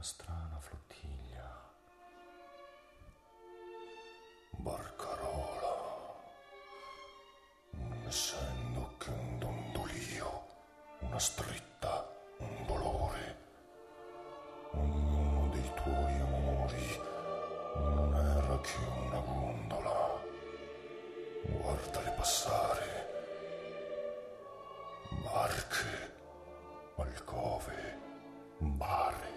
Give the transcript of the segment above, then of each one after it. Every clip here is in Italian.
strana flottiglia. Barcarola, non essendo che un dondolio, una stretta, un dolore. Ognuno dei tuoi amori non era che una gondola. Guardale passare. Barche, alcove, bare.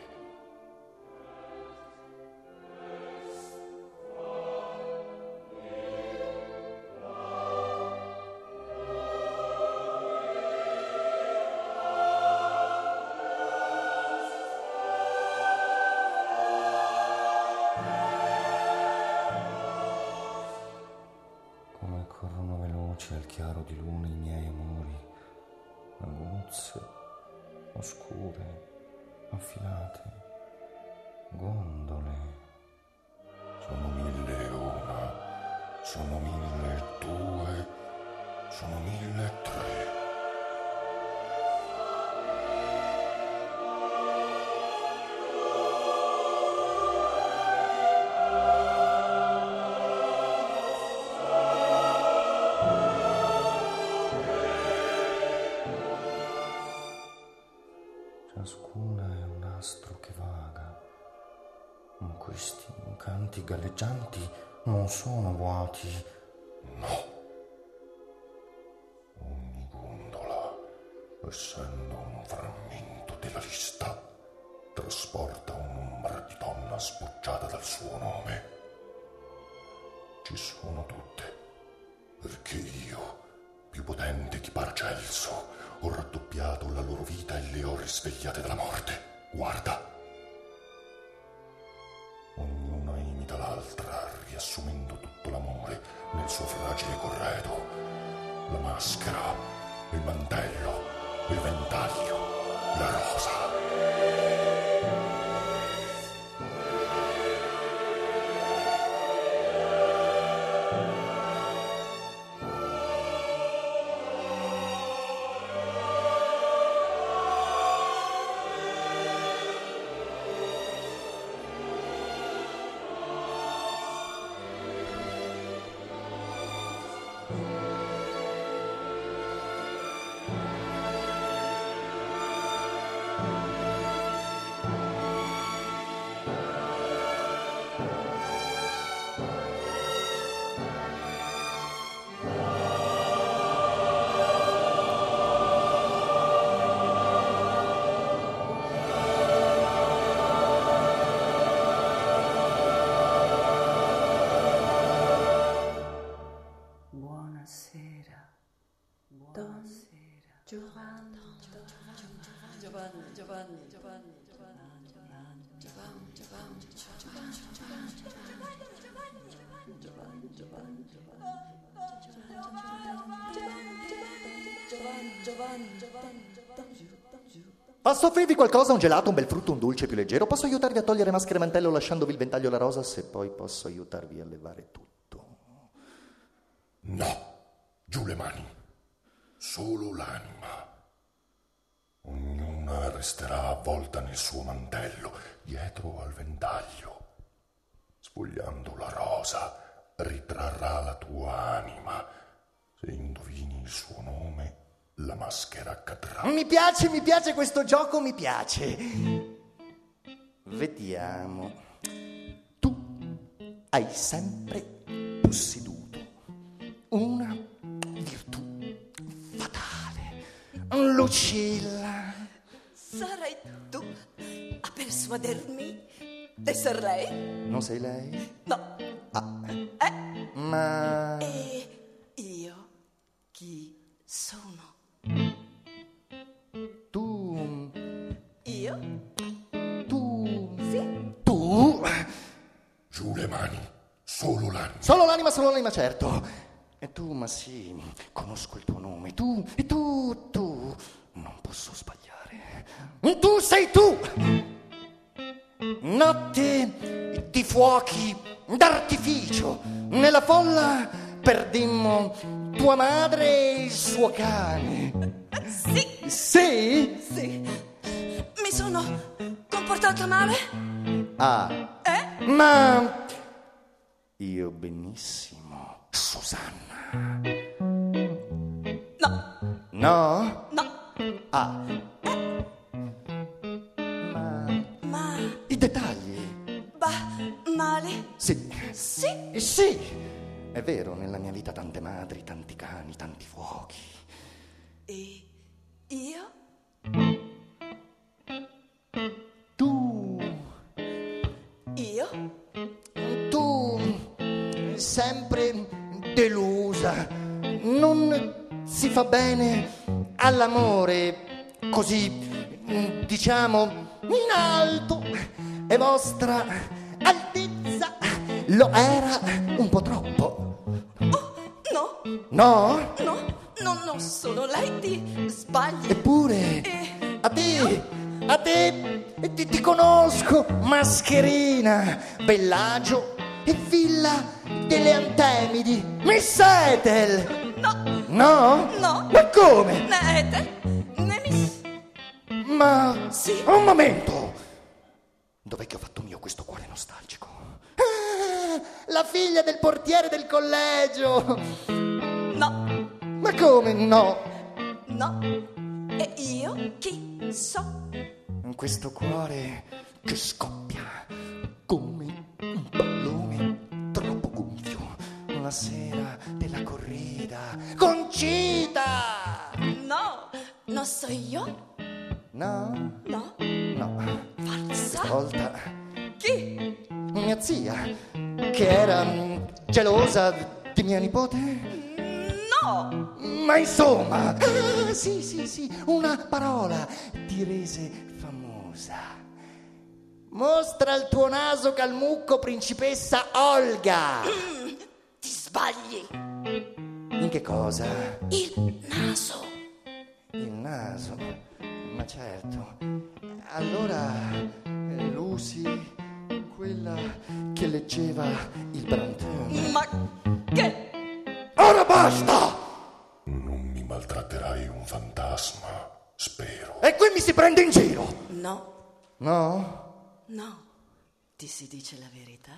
Come corrono veloci al chiaro di luna i miei amori, aguzze, oscure, affilate, gondole. Sono 1001, sono 1002, sono 1003. Ciascuna è un astro che vaga, ma questi incanti galleggianti non sono vuoti. No. Ogni gondola, essendo un frammento della lista, trasporta un'ombra di donna sbocciata dal suo nome. Ci sono tutte, perché io, più potente che Paracelso, ho raddoppiato la loro vita e le ho risvegliate dalla morte. Guarda. Ognuna imita l'altra, riassumendo tutto l'amore nel suo fragile corredo. La maschera, il mantello, il ventaglio, la rosa. Posso offrirvi qualcosa? Un gelato, un bel frutto, un dolce più leggero? Posso aiutarvi a togliere maschera e mantello lasciandovi il ventaglio e la rosa? Se poi posso aiutarvi a levare tutto. No, giù le mani. Solo l'anima. Ognuna resterà avvolta nel suo mantello, dietro al ventaglio. Sfogliando la rosa, ritrarrà la tua anima. Se indovini il suo nome, la maschera cadrà. Mi piace questo gioco, mi piace. Vediamo. Tu hai sempre posseduto una virtù fatale. Lucilla. Sarai tu a persuadermi d'esser lei? Non sei lei? No. Ah. Ma... E io chi sono? Tu... Io? Tu... Sì. Tu... Giù le mani, solo l'anima. Solo l'anima, certo. E tu, ma sì, conosco il tuo nome. Tu, non posso sbagliare. Tu sei tu! Notte di fuochi d'artificio. Nella folla perdemmo tua madre e il suo cane. Sì. Sì? Sì. Mi sono portata male? Ah, ma io benissimo, Susanna. No, No? no. Ah, Ma i dettagli. va male? Sì, Sì. sì, è vero, nella mia vita tante madri, tanti cani, tanti fuochi. E io? Tu, Io? sempre delusa, non si fa bene all'amore così, diciamo, in alto, e vostra altezza lo era un po' troppo. No, No? non sono lei, ti sbagli. Eppure, a te, ti conosco, mascherina, Bellagio e Villa delle Antemidi, Miss Ethel. No, No? no. Ma come? Né Ethel, né Miss. Ma... Sì. Un momento! Dov'è che ho fatto mio questo cuore nostalgico? Ah, la figlia del portiere del collegio! No, Ma come no? no. E io chi so? Questo cuore che scoppia come un pallone troppo gonfio una sera della corrida. Concita! No, non so io. No? No, No. forza. Stavolta Chi? mia zia, che era gelosa di mia nipote. No, Ma insomma, sì, una parola ti rese famosa. Mostra il tuo naso calmucco, principessa Olga. ti sbagli. In che cosa? Il naso. Il naso. Ma certo. Allora, Lucy, quella che leggeva il Brantôme. Ma che? Ora basta! Non mi maltratterai un fantasma, spero. E qui mi si prende in giro. No, No? no. Ti si dice la verità?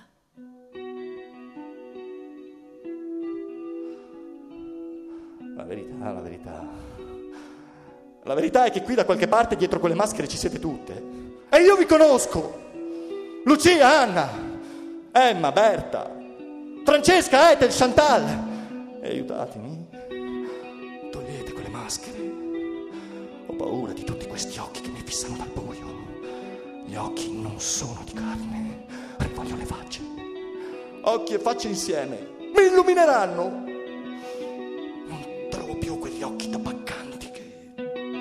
La verità, la verità. La verità è che qui da qualche parte dietro quelle maschere ci siete tutte. E io vi conosco. Lucia, Anna, Emma, Berta, Francesca, Ethel, Chantal. E aiutatemi. Togliete quelle maschere. Ho paura di tutti questi occhi che mi fissano dal buio. Gli occhi non sono di carne. Rivoglio le facce. Occhi e facce insieme mi illumineranno. Non trovo più quegli occhi tabaccanti che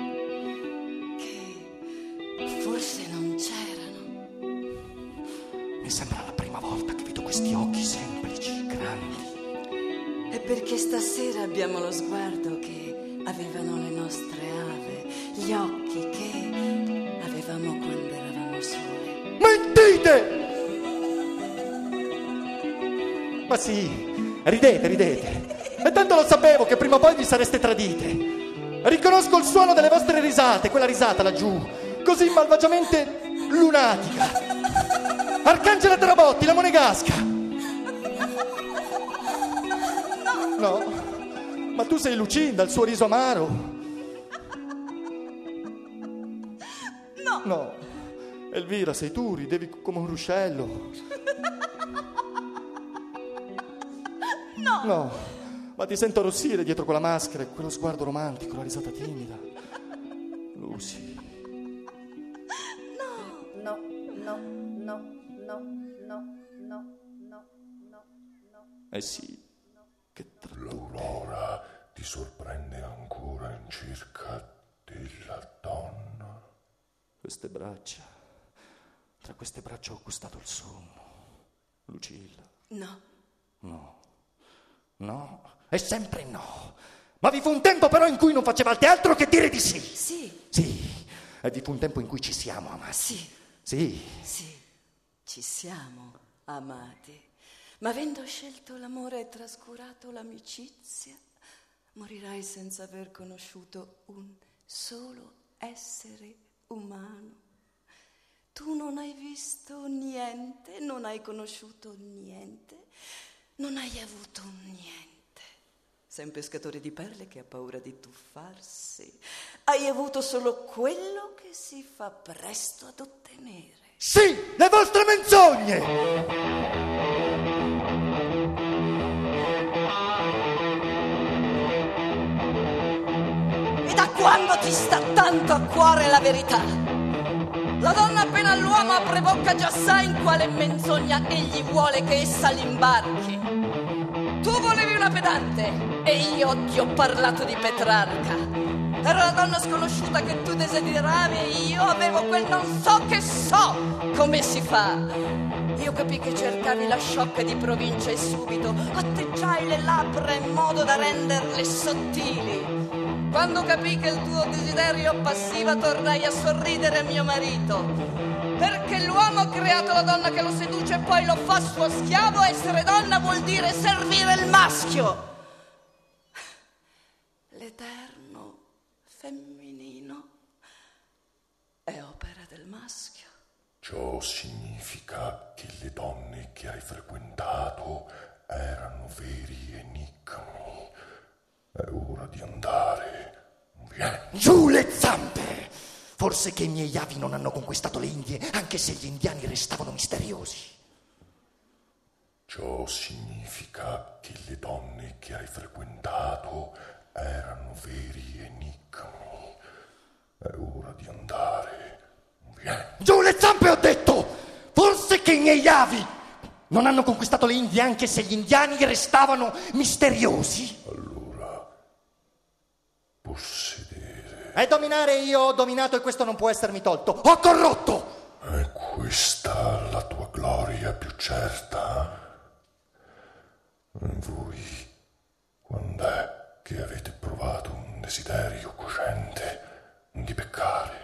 forse non c'erano. mi sembra la prima volta che vedo questi occhi semplici, grandi. È perché stasera abbiamo lo sguardo che avevano le nostre ave, gli occhi che avevamo quando eravamo sole. Mentite! Ma sì, ridete. E tanto lo sapevo che prima o poi vi sareste tradite. Riconosco il suono delle vostre risate, quella risata laggiù, così malvagiamente lunatica. Arcangela Trabotti, la monegasca. No, ma tu sei Lucinda, il suo riso amaro. No, Elvira, sei tu, ridevi come un ruscello. No, ma ti sento arrossire dietro quella maschera e quello sguardo romantico, la risata timida. Lucy. No. Eh sì, che L'aurora ti sorprende ancora in cerca della donna. queste braccia. Tra queste braccia ho gustato il sonno. Lucilla. No, e sempre no. Ma vi fu un tempo però in cui non facevate altro che dire di sì. Sì, E vi fu un tempo in cui ci siamo amati. sì, ci siamo amati. Ma avendo scelto l'amore e trascurato l'amicizia, morirai senza aver conosciuto un solo essere umano. Tu non hai visto niente, non hai conosciuto niente, non hai avuto niente. Sei un pescatore di perle che ha paura di tuffarsi. Hai avuto solo quello che si fa presto ad ottenere. Sì, le vostre menzogne! E da quando ti sta tanto a cuore la verità? La donna appena l'uomo apre bocca già sa in quale menzogna egli vuole che essa l'imbarchi. Tu volevi una pedante e io ti ho parlato di Petrarca. Era la donna sconosciuta che tu desideravi e io avevo quel non so che so come si fa. Io capii che cercavi la sciocca di provincia e subito atteggiai le labbra in modo da renderle sottili. Quando capii che il tuo desiderio passiva tornai a sorridere a mio marito, perché l'uomo ha creato la donna che lo seduce e poi lo fa suo schiavo. Essere donna vuol dire servire il maschio. L'eterno femminino è opera del maschio. Ciò significa che le donne che hai frequentato erano veri enigmi. È ora di andare. Vieni. Giù le zampe! Forse che i miei avi non hanno conquistato le Indie, anche se gli indiani restavano misteriosi. Ciò significa che le donne che hai frequentato erano veri enigmi. È ora di andare. Vieni. Giù le zampe, ho detto! Forse che i miei avi non hanno conquistato le Indie, anche se gli indiani restavano misteriosi. Allora, possedere. E dominare io ho dominato e questo non può essermi tolto. Ho corrotto! È questa la tua gloria più certa? E voi, quando è che avete provato un desiderio cosciente di peccare?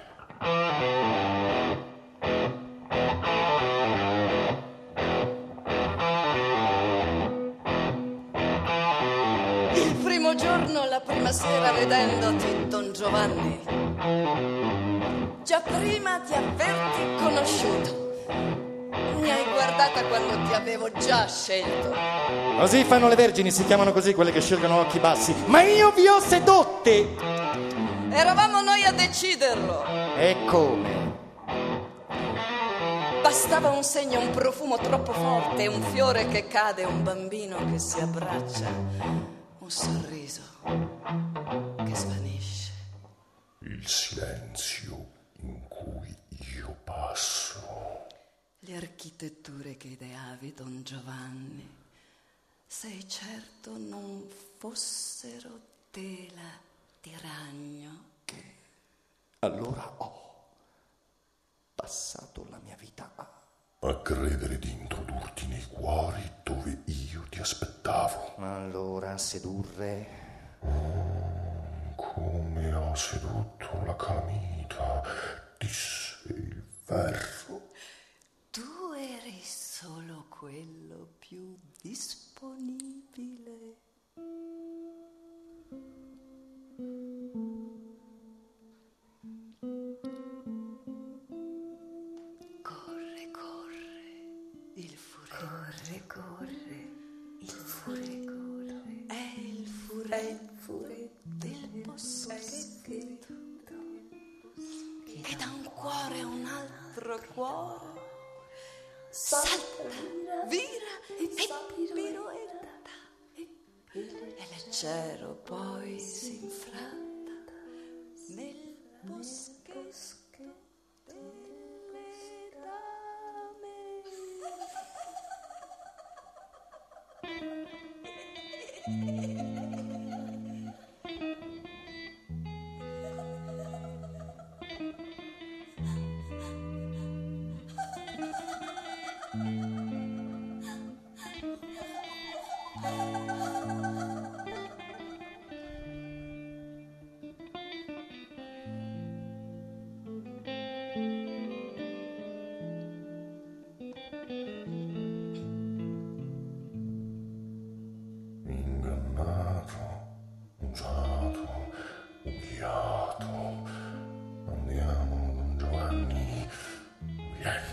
Il primo giorno, la prima sera, vedendoti, Don Giovanni, già prima di averti conosciuto, mi hai guardata quando ti avevo già scelto. Così fanno le vergini, si chiamano così quelle che scelgono occhi bassi. Ma io vi ho sedotte! Eravamo noi a deciderlo. E come? Bastava un segno, un profumo troppo forte, un fiore che cade, un bambino che si abbraccia, un sorriso che svanisce. Il silenzio in cui io passo. Le architetture che ideavi, Don Giovanni, sei certo non fossero tela di ragno? Allora ho passato la mia vita A credere di introdurti nei cuori dove io ti aspettavo. allora sedurre. Come ho sedotto la calamita, disse il verro. Tu eri solo quello più disponibile. Corre, corre, il furore. Corre, corre, il furore. È il furore del boschetto che da un cuore a un altro cuore salta, vira e piroetta e leggero poi si infratta nel boschetto delle dame.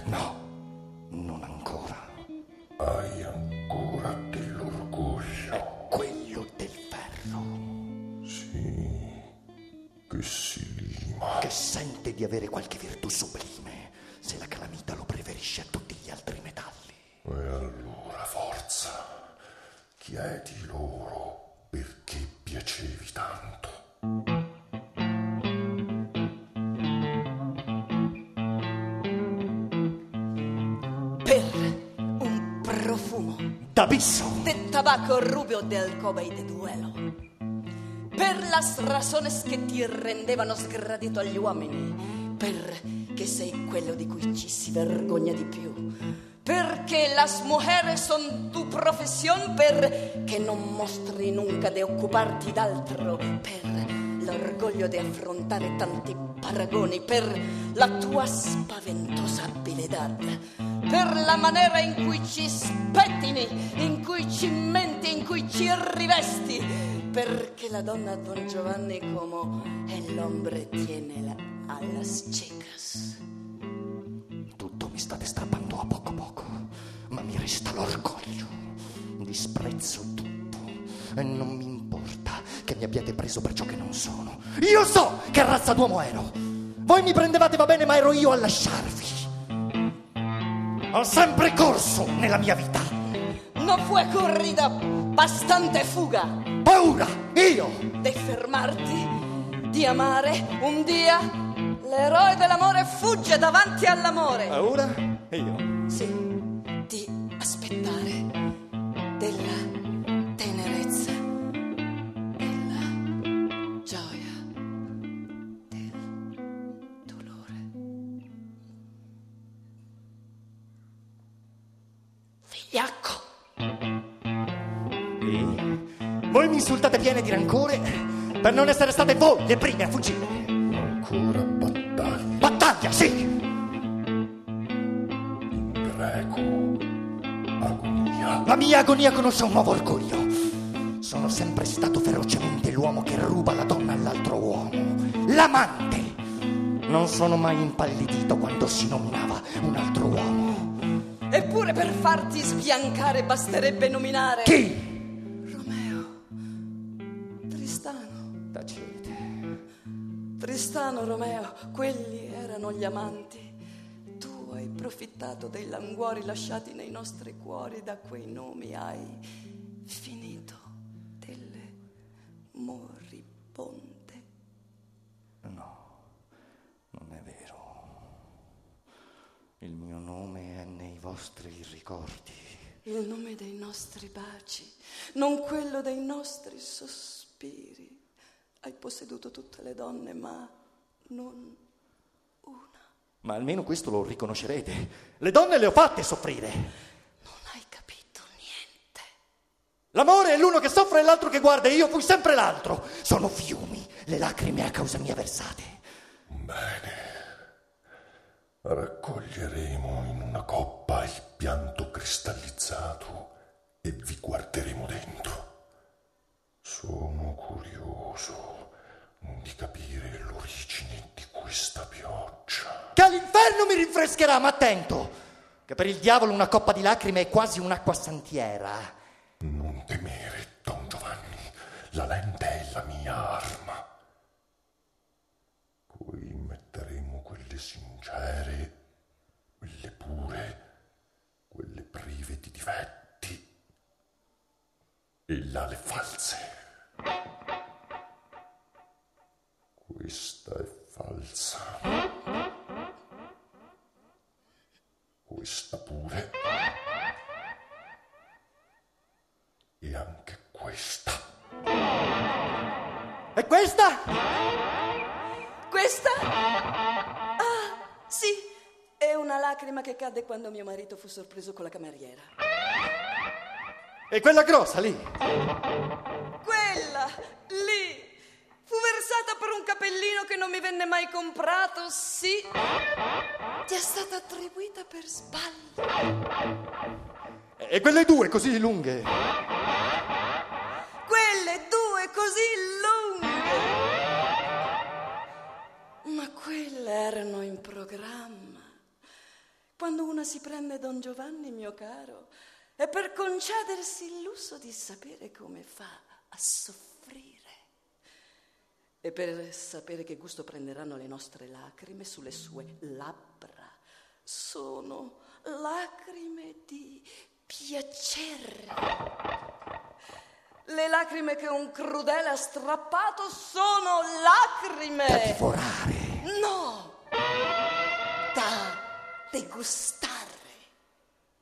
No, non ancora. Hai ancora dell'orgoglio. È quello del ferro. Sì, che si lima. Che sente di avere qualche virtù sublime, se la calamita lo preferisce a tutti gli altri metalli. E allora, forza, chiedi loro perché piacevi tanto. D'abisso, de tabaco rubio del coba y de duelo, per las razones che ti rendevano sgradito agli uomini, perché sei quello di cui ci si vergogna di più, perché las mujeres son tu profesión, perché non mostri nunca de occuparti d'altro, per l'orgoglio di affrontare tanti paragoni, per la tua spaventosa abilità, per la maniera in cui ci spettini, in cui ci menti, in cui ci rivesti, perché la donna Don Giovanni come el hombre tiene a las chicas. tutto mi state strappando a poco, ma mi resta l'orgoglio. Disprezzo tutto e non mi importa che mi abbiate preso per ciò che non sono. Io so che razza d'uomo ero. Voi mi prendevate, va bene, ma ero io a lasciarvi. Ho sempre corso nella mia vita. No fue corrida bastante fuga. Paura, io. De fermarti, di amare. Un dia l'eroe dell'amore fugge davanti all'amore. Paura, io. Sì, di aspettare, della tenerezza, della gioia, del dolore. Vigliacco. Voi mi insultate piene di rancore per non essere state voi le prime a fuggire. Ancora battaglia. Battaglia, sì! In greco, agonia. La mia agonia conosce un nuovo orgoglio. Sono sempre stato ferocemente l'uomo che ruba la donna all'altro uomo. L'amante! Non sono mai impallidito quando si nominava un altro uomo. Eppure per farti sbiancare basterebbe nominare... Chi? Tacete. Tristano, Romeo, quelli erano gli amanti. Tu hai profittato dei languori lasciati nei nostri cuori, da quei nomi hai finito delle moribonde. No, non è vero. Il mio nome è nei vostri ricordi. Il nome dei nostri baci, non quello dei nostri sospiri. Hai posseduto tutte le donne, ma non una. Ma almeno questo lo riconoscerete. Le donne le ho fatte soffrire. Non hai capito niente. L'amore è l'uno che soffre e l'altro che guarda, e io fui sempre l'altro. Sono fiumi le lacrime a causa mia versate. Bene. Raccoglieremo in una coppa il pianto cristallizzato e vi guarderemo dentro. Sono curioso di capire l'origine di questa pioggia. Che all'inferno mi rinfrescherà, ma attento, che per il diavolo una coppa di lacrime è quasi un'acqua santiera. Non temere, Don Giovanni, la lente è la mia arma. Qui metteremo quelle sincere, quelle pure, quelle prive di difetti, e là le false. Questa è falsa. Questa pure. E anche questa. E questa? Questa? Ah, sì, è una lacrima che cadde quando mio marito fu sorpreso con la cameriera. E quella grossa lì? Quella lì fu versata per un cappellino che non mi venne mai comprato, sì. Ti è stata attribuita per sbaglio. E quelle due così lunghe? Quelle due così lunghe. Ma quelle erano in programma. Quando una si prende Don Giovanni, mio caro, è per concedersi il lusso di sapere come fa a soffrire e per sapere che gusto prenderanno le nostre lacrime sulle sue labbra. Sono lacrime di piacere. Le lacrime che un crudele ha strappato sono lacrime Da divorare. no, da degustare.